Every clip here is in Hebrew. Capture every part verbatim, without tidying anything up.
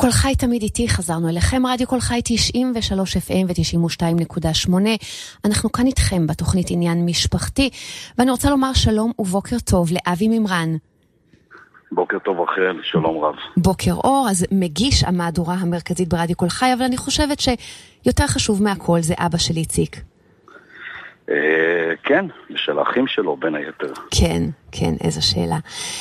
כל חי תמיד איתי, חזרנו אליכם, רדיו כל חי תשעים ושלוש אף אם ו-תשעים ושתיים נקודה שמונה. אנחנו כאן איתכם בתוכנית עניין משפחתי, ואני רוצה לומר שלום ובוקר טוב לאבי ממרן. בוקר טוב אחר, שלום רב. בוקר אור, אז מגיש המהדורה המרכזית ברדיו כל חי, אבל אני חושבת שיותר חשוב מהכל זה אבא של איציק. כן, של האחים שלו בין היתר. כן, כן, איזו שאלה.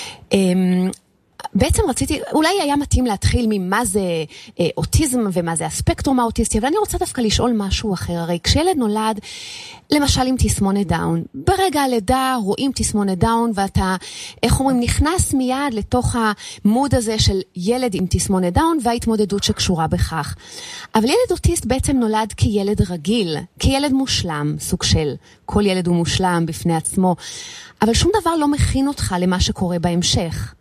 בעצם רציתי, אולי היה מתאים להתחיל ממה זה אה, אוטיזם ומה זה הספקטרום האוטיסטי, אבל אני רוצה דווקא לשאול משהו אחר. הרי כשילד נולד, למשל עם תסמונת דאון, ברגע הלידה רואים תסמונת דאון, ואתה, איך אומרים, נכנס מיד לתוך המוד הזה של ילד עם תסמונת דאון וההתמודדות שקשורה בכך. אבל ילד אוטיסט בעצם נולד כילד רגיל, כילד מושלם, סוג של כל ילד הוא מושלם בפני עצמו, אבל שום דבר לא מכין אותך למה שקורה בהמשך.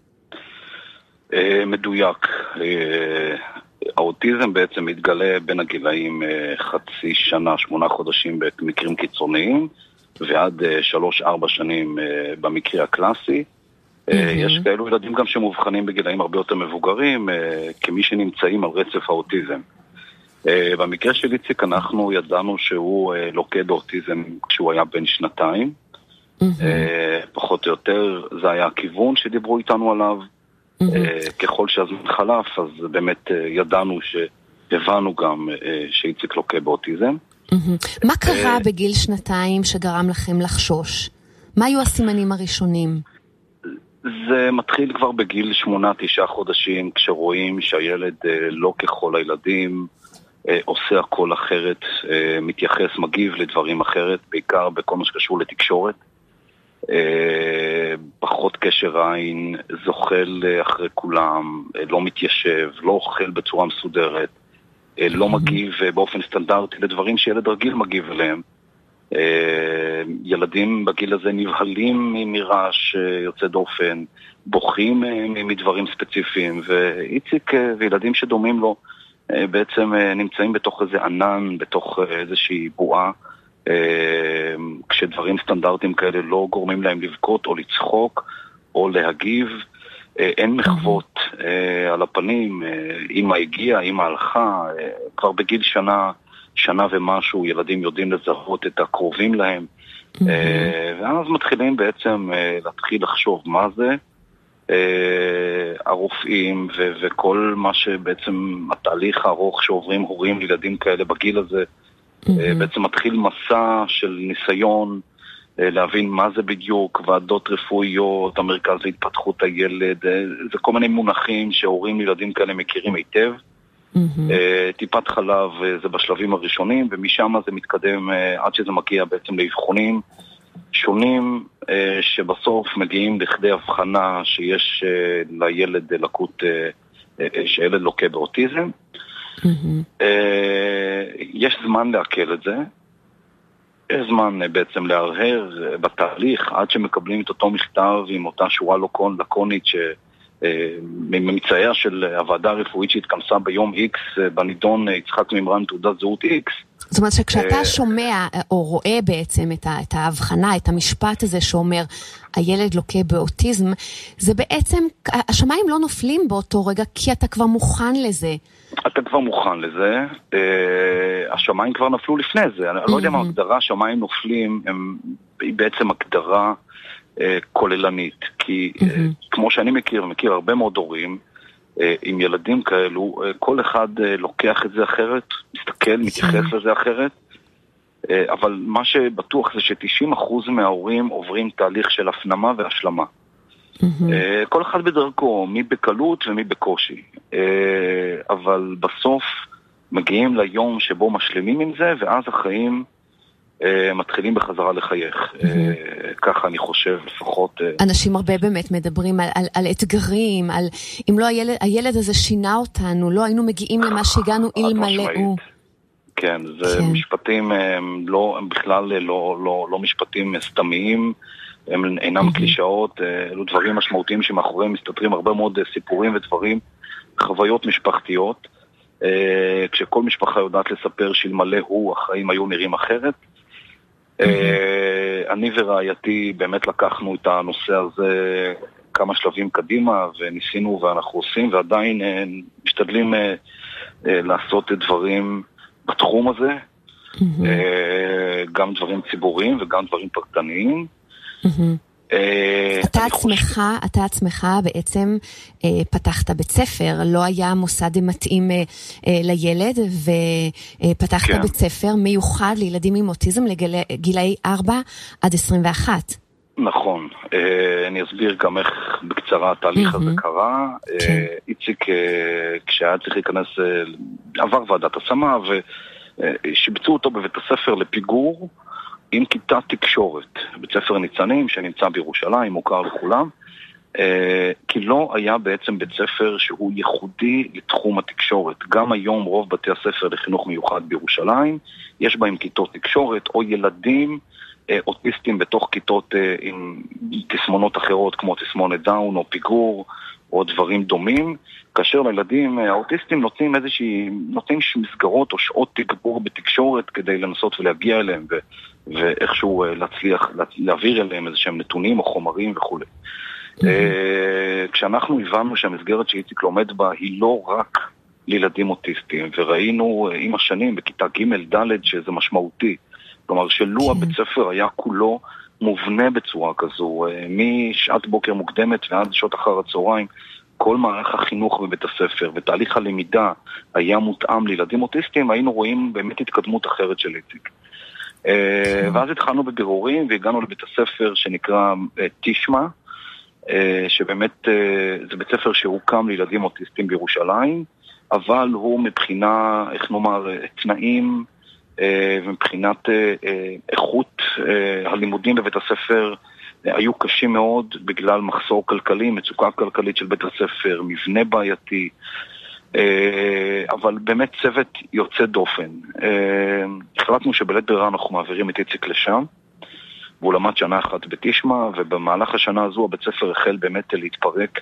מדויק. האוטיזם בעצם מתגלה בין הגילאים חצי שנה, שמונה חודשים במקרים קיצוניים, ועד שלוש, ארבע שנים במקרה הקלאסי. יש כאלו ילדים גם שמובחנים בגילאים הרבה יותר מבוגרים, כמי שנמצאים על רצף האוטיזם. במקרה של איציק אנחנו ידענו שהוא לוקד אוטיזם כשהוא היה בן שנתיים. פחות או יותר זה היה הכיוון שדיברו איתנו עליו. ככל שהזמן חלף, אז באמת ידענו שהבנו גם שאיציק לוקה באוטיזם. מה קרה בגיל שנתיים שגרם לכם לחשוש? מה היו הסימנים הראשונים? זה מתחיל כבר בגיל שמונה, תשעה חודשים, כשרואים שהילד לא ככל הילדים, עושה הכל אחרת, מתייחס, מגיב לדברים אחרת, בעיקר בכל מה שקשור לתקשורת. פחות קשר עין, זוחל אחרי כולם, לא מתיישב, לא אוכל בצורה מסודרת, לא מגיב באופן סטנדרטי לדברים שילד רגיל מגיב אליהם. ילדים בגיל הזה נבהלים מרעש יוצא דופן, בוכים מדברים ספציפיים, ואיציק וילדים שדומים לו בעצם נמצאים בתוך איזה ענן, בתוך איזושהי בועה, כשדברים סטנדרטיים כאלה לא גורמים להם לבכות או לצחוק או להגיב. אין מחוות על הפנים, אמא הגיעה, אמא הלכה, כבר בגיל שנה, שנה ומשהו ילדים יודעים לזהות את הקרובים להם, ואז מתחילים בעצם להתחיל לחשוב מה זה. הרופאים וכל מה שבעצם התהליך הארוך שעוברים הורים לילדים כאלה בגיל הזה, בעצם מתחיל מסע של ניסיון להבין מה זה בדיוק, ועדות רפואיות, המרכז להתפתחות הילד, זה כל מיני מונחים שהורים לילדים כאלה מכירים היטב. טיפת חלב זה בשלבים הראשונים, ומשם זה מתקדם עד שזה מגיע בעצם לאבחונים שונים, שבסוף מגיעים לכדי הבחנה שיש לילד לקות, שילד לוקה באוטיזם. Mm-hmm. יש זמן להקל את זה, יש זמן בעצם להרהר בתהליך עד שמקבלים את אותו מכתב עם אותה שורה לקונית מממצאיה של הוועדה הרפואית שהתכנסה ביום X בנידון יצחק ממרן תעודת זהות X. זאת אומרת שכשאתה שומע או רואה בעצם את ההבחנה, את המשפט הזה שאומר הילד לוקה באוטיזם, זה בעצם, השמיים לא נופלים באותו רגע כי אתה כבר מוכן לזה. אתה כבר מוכן לזה, השמיים כבר נפלו לפני זה. אני לא יודע מה הגדרה, השמיים נופלים, היא בעצם הגדרה כוללנית, כי כמו שאני מכיר, מכיר הרבה מאוד הורים, עם ילדים כאלו, כל אחד לוקח את זה אחרת, מסתכל, מתייחס לזה אחרת, אבל מה שבטוח זה ש-תשעים אחוז מההורים עוברים תהליך של הפנמה והשלמה. כל אחד בדרכו, מי בקלות ומי בקושי. אבל בסוף מגיעים ליום שבו משלימים עם זה, ואז החיים מתחילים בחזרה לחייך. ככה אני חושב לפחות. אנשים הרבה באמת מדברים על, על, על אתגרים, על אם לא הילד, הילד הזה שינה אותנו, לא היינו מגיעים למה שהגענו אלמלא הוא. כן, זה כן. משפטים הם לא, הם בכלל לא, לא, לא משפטים סתמיים, הם אינם קלישאות, אלו דברים משמעותיים שמאחוריהם מסתתרים הרבה מאוד סיפורים ודברים, חוויות משפחתיות, כשכל משפחה יודעת לספר שאלמלא הוא, החיים היו נראים אחרת. אני ורעייתי באמת לקחנו את הנושא הזה כמה שלבים קדימה, וניסינו ואנחנו עושים, ועדיין משתדלים לעשות דברים בתחום הזה, גם דברים ציבוריים וגם דברים פרטניים. אתה עצמך, אתה עצמך בעצם פתחת בית ספר, לא היה מוסד מתאים לילד, ופתחת בית ספר מיוחד לילדים עם אוטיזם לגילאי ארבע עד עשרים ואחת. נכון, אני אסביר גם איך בקצרה התהליך הזה קרה. איציק, כשהיה צריך להיכנס, עבר ועדת השמה, ושיבצו אותו בבית הספר לפיגור, עם כיתת תקשורת, בית ספר ניצנים שנמצא בירושלים, מוכר לכולם, כי לא היה בעצם בית ספר שהוא ייחודי לתחום התקשורת. גם היום רוב בתי הספר לחינוך מיוחד בירושלים, יש בהם כיתות תקשורת או ילדים אוטיסטים בתוך כיתות עם תסמונות אחרות כמו תסמונת דאון או פיגור או דברים דומים, כאשר לילדים האוטיסטים נותנים איזושהי, נותנים מסגרות או שעות תגבור בתקשורת כדי לנסות ולהגיע אליהם ו, ואיכשהו להצליח להעביר אליהם איזשהם נתונים או חומרים וכו'. Mm-hmm. כשאנחנו הבנו שהמסגרת שאיציק לומד בה היא לא רק לילדים אוטיסטים, וראינו עם השנים בכיתה ג' ד' שזה משמעותי, כלומר שלו mm-hmm. הבית ספר היה כולו מובנה בצורה כזו, משעת בוקר מוקדמת ועד שעות אחר הצהריים, כל מערך החינוך בבית הספר ותהליך הלמידה היה מותאם לילדים אוטיסטים, היינו רואים באמת התקדמות אחרת של איציק. ואז התחלנו בבירורים והגענו לבית הספר שנקרא תשמע, שבאמת זה בית ספר שהוקם לילדים אוטיסטים בירושלים, אבל הוא מבחינה, איך נאמר, תנאים ומבחינת איכות הלימודים בבית הספר היו קשים מאוד בגלל מחסור כלכלי, מצוקה כלכלית של בית הספר, מבנה בעייתי, אבל באמת צוות יוצא דופן. החלטנו שבלית ברירה אנחנו מעבירים את איציק לשם, והוא למד שנה אחת בתשמע, ובמהלך השנה הזו הבית ספר החל באמת להתפרק,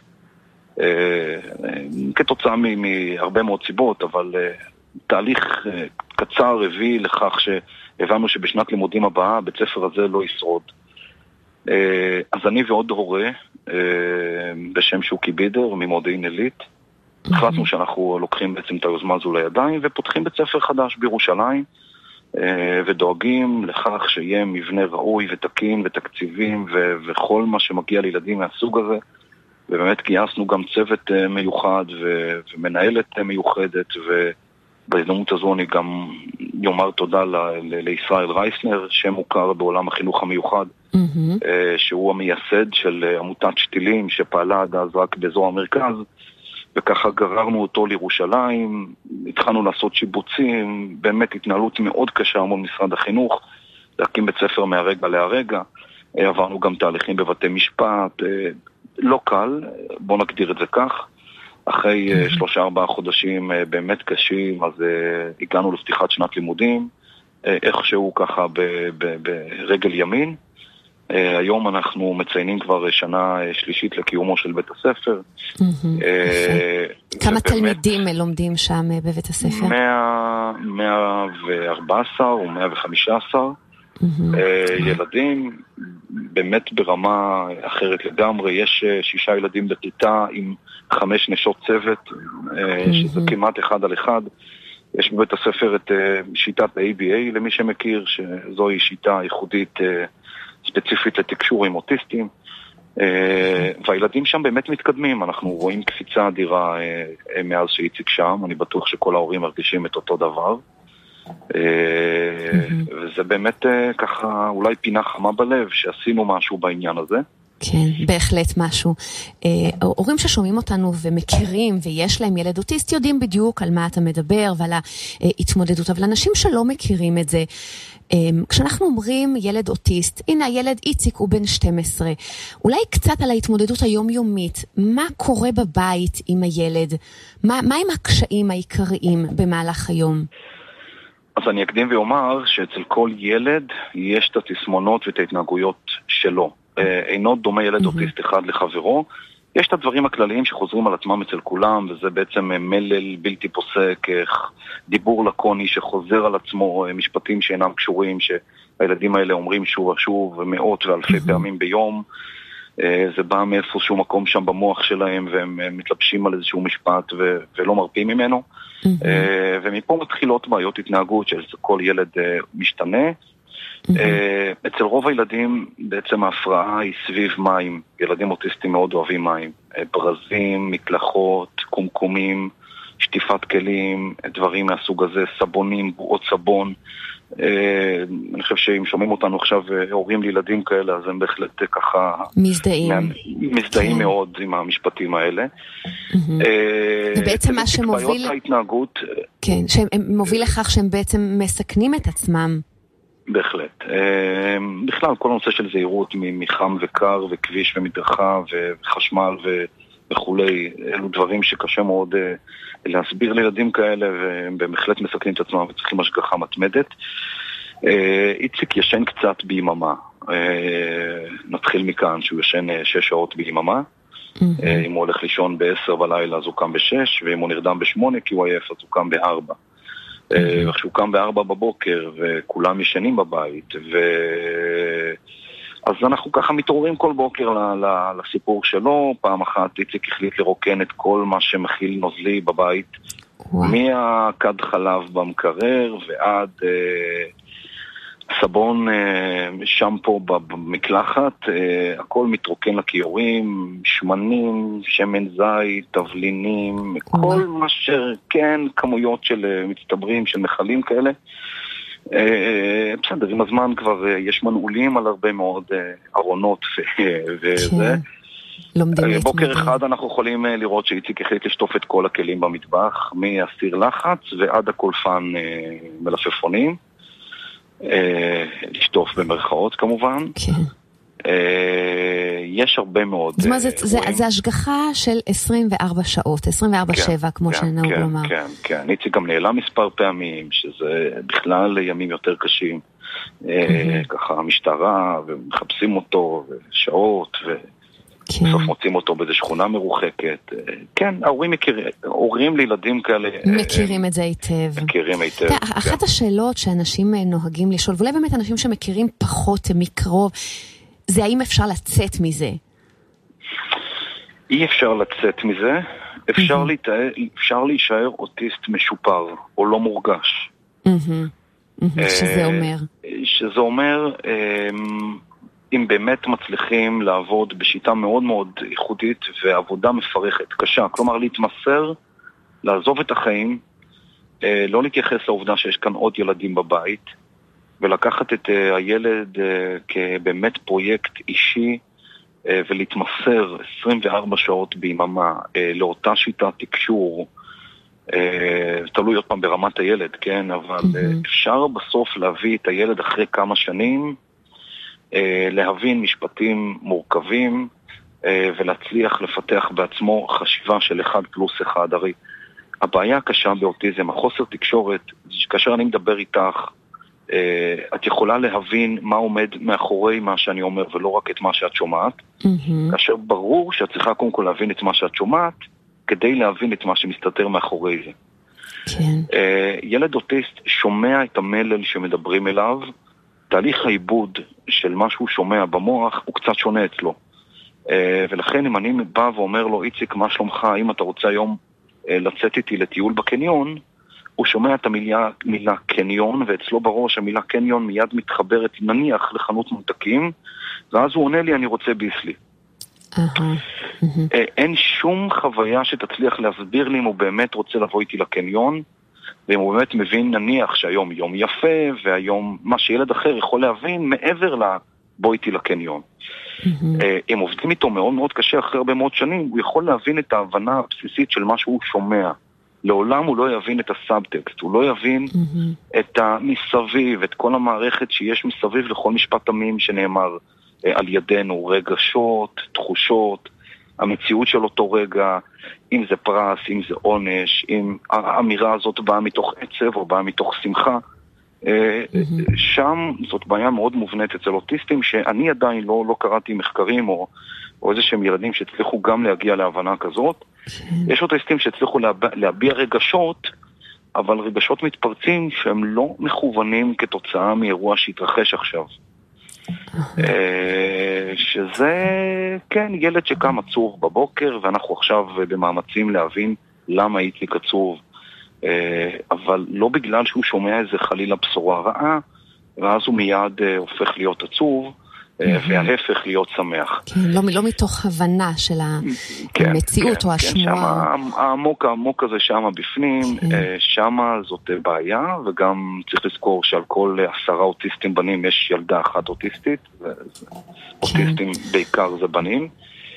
כתוצאה מהרבה מאוד סיבות, אבל תהליך קצר הביא לכך שהבנו שבשנת לימודים הבאה הבית ספר הזה לא ישרוד. אז אני ועוד הורה בשם שוקי בידר ממודיעין עילית החלטנו שאנחנו לוקחים בעצם את היוזמה הזו לידיים ופותחים בית ספר חדש בירושלים ודואגים לכך שיהיה מבנה ראוי ותקין ותקציבים ו- וכל מה שמגיע לילדים מהסוג הזה, ובאמת גייסנו גם צוות מיוחד ו- ומנהלת מיוחדת, ובהזדמנות הזו אני גם יאמר תודה ל- ל- לישראל רייסנר שמוכר בעולם החינוך המיוחד, mm-hmm. שהוא המייסד של עמותת שתילים שפעלה עד אז רק באזור המרכז, וככה גררנו אותו לירושלים, התחלנו לעשות שיבוצים, באמת התנהלות מאוד קשה מול משרד החינוך, להקים בית ספר מהרגע להרגע, עברנו גם תהליכים בבתי משפט, לא קל, בוא נגדיר את זה כך, אחרי mm-hmm. שלושה ארבעה חודשים באמת קשים, אז הגענו לפתיחת שנת לימודים, איכשהו ככה ברגל ימין, היום אנחנו מציינים כבר שנה שלישית לקיומו של בית הספר. כמה תלמידים לומדים שם בבית הספר? מאה וארבע עשרה או מאה וחמש עשרה ילדים, באמת ברמה אחרת לגמרי. יש שישה ילדים בכיתה עם חמש נשות צוות, שזה כמעט אחד על אחד. יש בבית הספר את שיטת ה-A B A למי שמכיר, שזוהי שיטה ייחודית ספציפית לתקשור עם אוטיסטים, והילדים שם באמת מתקדמים. אנחנו רואים קפיצה אדירה מאז שאיציק שם, אני בטוח שכל ההורים מרגישים את אותו דבר, וזה באמת ככה אולי פינה חמה בלב שעשינו משהו בעניין הזה. כן, בהחלט משהו. הורים ששומעים אותנו ומכירים ויש להם ילד אוטיסט יודעים בדיוק על מה אתה מדבר ועל ההתמודדות, אבל אנשים שלא מכירים את זה, כשאנחנו אומרים ילד אוטיסט, הנה הילד איציק הוא בן שתים עשרה, אולי קצת על ההתמודדות היומיומית, מה קורה בבית עם הילד, מה, מה עם הקשיים העיקריים במהלך היום? אז אני אקדים ואומר שאצל כל ילד יש את התסמונות ואת ההתנהגויות שלו. אינו דומה ילד mm-hmm. אוטיסט אחד לחברו. יש את הדברים הכלליים שחוזרים על עצמם אצל כולם, וזה בעצם מלל בלתי פוסק, דיבור לקוני שחוזר על עצמו, משפטים שאינם קשורים, שהילדים האלה אומרים שוב ושוב, מאות ואלפי mm-hmm. פעמים ביום. זה בא מאיפשהו מקום שם במוח שלהם, והם מתלבשים על איזשהו משפט ו- ולא מרפים ממנו. Mm-hmm. ומפה מתחילות בעיות התנהגות של כל ילד משתנה. Mm-hmm. אצל רוב הילדים בעצם ההפרעה היא סביב מים. ילדים אוטיסטים מאוד אוהבים מים. ברזים, מקלחות, קומקומים, שטיפת כלים, דברים מהסוג הזה, סבונים, בועות סבון. אני חושב שאם שומעים אותנו עכשיו הורים לילדים כאלה, אז הם בהחלט ככה מזדהים מזדהים מאוד עם המשפטים האלה. ובעצם מה שמוביל ההתנהגות, כן, שמוביל לכך שהם בעצם מסכנים את עצמם. בהחלט. בכלל כל הנושא של זהירות מחם וקר וכביש ומדרכה וחשמל וכולי, אלו דברים שקשה מאוד להסביר לילדים כאלה, והם בהחלט מסכנים את עצמם וצריכים השגחה מתמדת. איציק ישן קצת ביממה. נתחיל מכאן שהוא ישן שש שעות ביממה. אם הוא הולך לישון בעשר בלילה אז הוא קם בשש, ואם הוא נרדם בשמונה כי הוא עייף אז הוא קם בארבע. וכשהוא קם בארבע בבוקר וכולם ישנים בבית, ו... אז אנחנו ככה מתעוררים כל בוקר לסיפור שלו. פעם אחת איציק החליט לרוקן את כל מה שמכיל נוזלי בבית, מהכד חלב במקרר ועד אה, סבון, אה, שמפו במקלחת, אה, הכל מתרוקן לכיורים, שמנים, שמן זית, תבלינים, כל מה שכן, כמויות של מצטברים, של מחלים כאלה. בסדר, עם הזמן כבר יש מנעולים על הרבה מאוד ארונות וזה. בוקר אחד אנחנו יכולים לראות שאיציק החליט לשטוף את כל הכלים במטבח, מהסיר לחץ ועד הקולפן מלפפונים, לשטוף במרכאות כמובן. יש הרבה מאוד. זאת אומרת, זה השגחה של עשרים וארבע שעות, עשרים וארבע שבע, כמו שנהוג לומר. כן, כן. איציק גם נעלם מספר פעמים, שזה בכלל ימים יותר קשים. ככה המשטרה, ומחפשים אותו, ושעות, ובסוף מוצאים אותו באיזו שכונה מרוחקת. כן, ההורים מכירים, הורים לילדים כאלה. מכירים את זה היטב. מכירים היטב. אחת השאלות שאנשים נוהגים לשאול, ואולי באמת אנשים שמכירים פחות מקרוב, זה האם אפשר לצאת מזה? אי אפשר לצאת מזה, אפשר, mm-hmm. להתאר, אפשר להישאר אוטיסט משופר, או לא מורגש. Mm-hmm. Mm-hmm. שזה אומר? שזה אומר, אם באמת מצליחים לעבוד בשיטה מאוד מאוד ייחודית, ועבודה מפרכת, קשה, כלומר להתמסר, לעזוב את החיים, לא להתייחס לעובדה שיש כאן עוד ילדים בבית, ולקחת את הילד כבאמת פרויקט אישי, ולהתמסר עשרים וארבע שעות ביממה לאותה שיטת תקשור, תלוי עוד פעם ברמת הילד, כן? אבל mm-hmm. אפשר בסוף להביא את הילד אחרי כמה שנים, להבין משפטים מורכבים, ולהצליח לפתח בעצמו חשיבה של אחד פלוס אחד. הרי הבעיה הקשה באוטיזם, החוסר תקשורת, כאשר אני מדבר איתך, את יכולה להבין מה עומד מאחורי מה שאני אומר ולא רק את מה שאת שומעת, mm-hmm. כאשר ברור שאת צריכה קודם כל להבין את מה שאת שומעת כדי להבין את מה שמסתתר מאחורי זה. כן. ילד אוטיסט שומע את המלל שמדברים אליו, תהליך העיבוד של מה שהוא שומע במוח הוא קצת שונה אצלו, ולכן אם אני בא ואומר לו, איציק, מה שלומך, אם אתה רוצה היום לצאת איתי לטיול בקניון, הוא שומע את המילה מילה קניון, ואצלו בראש המילה קניון מיד מתחברת נניח לחנות ממתקים, ואז הוא עונה לי, אני רוצה ביסלי. אין שום חוויה שתצליח להסביר לי אם הוא באמת רוצה לבוא איתי לקניון, ואם הוא באמת מבין נניח שהיום יום יפה, והיום מה שילד אחר יכול להבין מעבר לבוא איתי לקניון. אם עובדים איתו מאוד מאוד קשה אחרי הרבה מאוד שנים, הוא יכול להבין את ההבנה הבסיסית של מה שהוא שומע. לעולם הוא לא יבין את הסאבטקסט, הוא לא יבין mm-hmm. את המסביב, את כל המערכת שיש מסביב לכל משפט תמים שנאמר אה, על ידינו, רגשות, תחושות, המציאות של אותו רגע, אם זה פרס, אם זה עונש, אם האמירה הזאת באה מתוך עצב או באה מתוך שמחה. אה, mm-hmm. שם זאת בעיה מאוד מובנית אצל אוטיסטים, שאני עדיין לא, לא קראתי מחקרים או, או איזה שהם ילדים שהצליחו גם להגיע להבנה כזאת. יש אוטיסטים שהצליחו להביע, להביע רגשות, אבל רגשות מתפרצים שהם לא מכוונים כתוצאה מאירוע שהתרחש עכשיו. שזה, כן, ילד שקם עצוב בבוקר, ואנחנו עכשיו במאמצים להבין למה איציק עצוב, אבל לא בגלל שהוא שומע איזה חלילה בשורה רעה, ואז הוא מיד הופך להיות עצוב, וההפך להיות שמח. כן, לא, לא מתוך הבנה של המציאות או השמועה. העמוק העמוק הזה שמה בפנים, שמה זאת בעיה, וגם צריך לזכור שעל כל עשרה אוטיסטים בנים יש ילדה אחת אוטיסטית, אוטיסטים בעיקר זה בנים.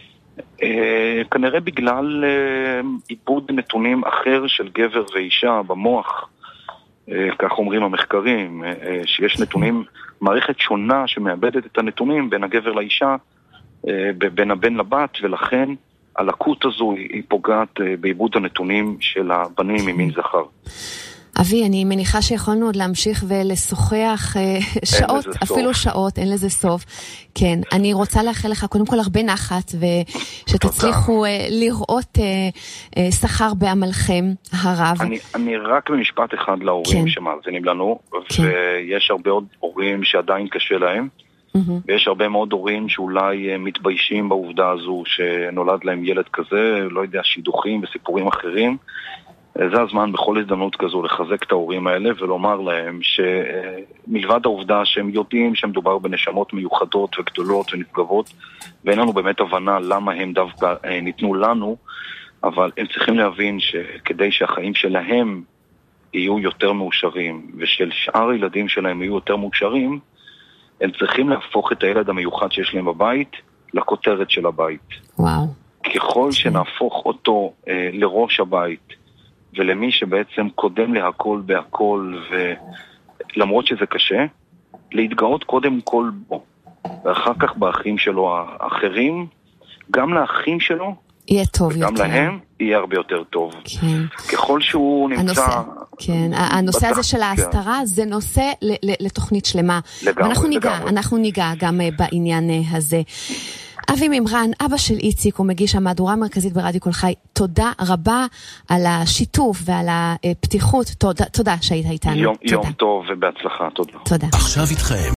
כנראה בגלל עיבוד נתונים אחר של גבר ואישה במוח, כך אומרים המחקרים, שיש נתונים, מערכת שונה שמאבדת את הנתונים בין הגבר לאישה, בין הבן לבת, ולכן הלקות הזו היא פוגעת בעיבוד הנתונים של הבנים ממין זכר. אבי, אני מניחה שיכולנו עוד להמשיך ולשוחח שעות, אפילו שעות, אין לזה סוף. כן, אני רוצה לאחל לך קודם כל הרבה נחת, ושתצליחו לראות שכר בעמלכם הרב. אני, אני רק במשפט אחד להורים שמאזינים לנו, ויש הרבה עוד הורים שעדיין קשה להם, ויש הרבה מאוד הורים שאולי מתביישים בעובדה הזו שנולד להם ילד כזה, לא יודע, שידוכים וסיפורים אחרים. זה הזמן בכל הזדמנות כזו לחזק את ההורים האלה ולומר להם שמלבד העובדה שהם יודעים שמדובר בנשמות מיוחדות וגדולות ונפגבות, ואין לנו באמת הבנה למה הם דווקא ניתנו לנו, אבל הם צריכים להבין שכדי שהחיים שלהם יהיו יותר מאושרים ושל שאר הילדים שלהם יהיו יותר מאושרים, הם צריכים להפוך את הילד המיוחד שיש להם בבית לכותרת של הבית. וואו. ככל שנהפוך אותו אה, לראש הבית ולמי שבעצם קודם להכל בהכל, ולמרות שזה קשה, להתגאות קודם כל בו, ואחר כך באחים שלו האחרים, גם לאחים שלו, יהיה טוב וגם יותר. להם יהיה הרבה יותר טוב. כן. ככל שהוא נמצא... הנושא, כן, הנושא בטח, הזה של ההסתרה, כן. זה נושא לתוכנית שלמה. לגמרי, ואנחנו ניגע, לגמרי. אנחנו ניגע גם בעניין הזה. אבי מימרן, אבא של איציק, הוא מגיש המהדורה המרכזית ברדיו כל חי. תודה רבה על השיתוף ועל הפתיחות. תודה, תודה שהיית איתנו. יום, תודה. יום טוב ובהצלחה. תודה. תודה. עכשיו איתכם